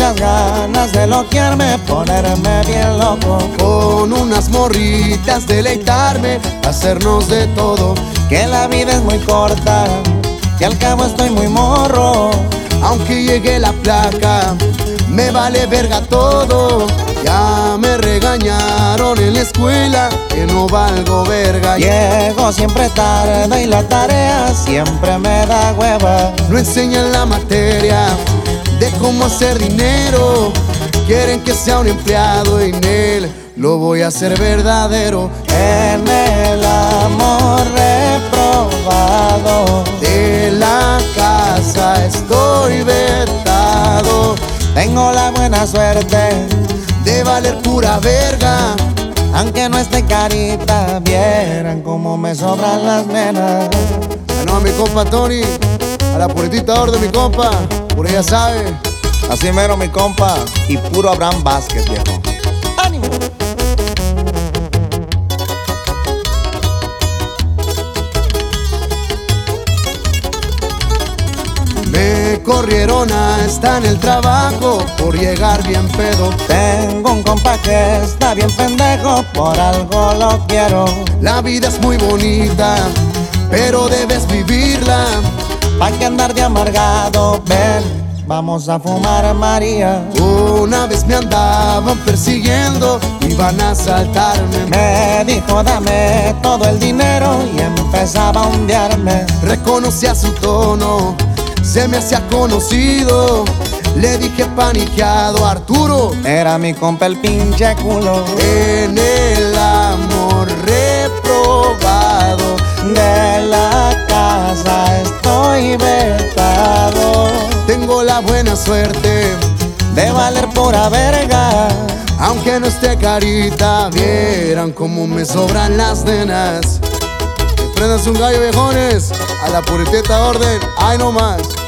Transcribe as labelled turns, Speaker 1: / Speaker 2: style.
Speaker 1: muchas ganas de loquearme, ponerme bien loco.
Speaker 2: Con unas morritas deleitarme, hacernos de todo.
Speaker 1: Que la vida es muy corta, que al cabo estoy muy morro.
Speaker 2: Aunque llegue la placa, me vale verga todo. Ya me regañaron en la escuela que no valgo verga.
Speaker 1: Llego siempre tarde y la tarea siempre me da hueva.
Speaker 2: No enseñan la materia de cómo hacer dinero. Quieren que sea un empleado y en él lo voy a hacer verdadero.
Speaker 1: En el amor reprobado,
Speaker 2: De la casa estoy vetado.
Speaker 1: tengo la buena suerte
Speaker 2: De valer pura verga.
Speaker 1: aunque no esté carita. Vieran cómo me sobran las nenas.
Speaker 2: No, a mi compa Tony, a la puritita orden mi compa, por ella sabe.
Speaker 1: Así mero mi compa, y puro Abraham Vázquez, viejo. ¡Ánimo!
Speaker 2: Me corrieron hasta en el trabajo por llegar bien pedo.
Speaker 1: Tengo un compa que está bien pendejo, por algo lo quiero.
Speaker 2: La vida es muy bonita, pero debes vivirla.
Speaker 1: Pa' que andar de amargado, ven, vamos a fumar María.
Speaker 2: Una vez me andaban persiguiendo, iban a asaltarme.
Speaker 1: Me dijo dame todo el dinero y empezaba a hundirme.
Speaker 2: Reconocía su tono, se me hacía conocido. Le dije paniqueado, Arturo,
Speaker 1: Era mi compa el pinche culo.
Speaker 2: en el amor reprobado.
Speaker 1: De la casa estoy vetado.
Speaker 2: Tengo la buena suerte
Speaker 1: De valer pura verga,
Speaker 2: aunque no esté carita. Vieran cómo me sobran las nenas. Que prendas un gallo, viejones, a la puriteta orden, ay no más.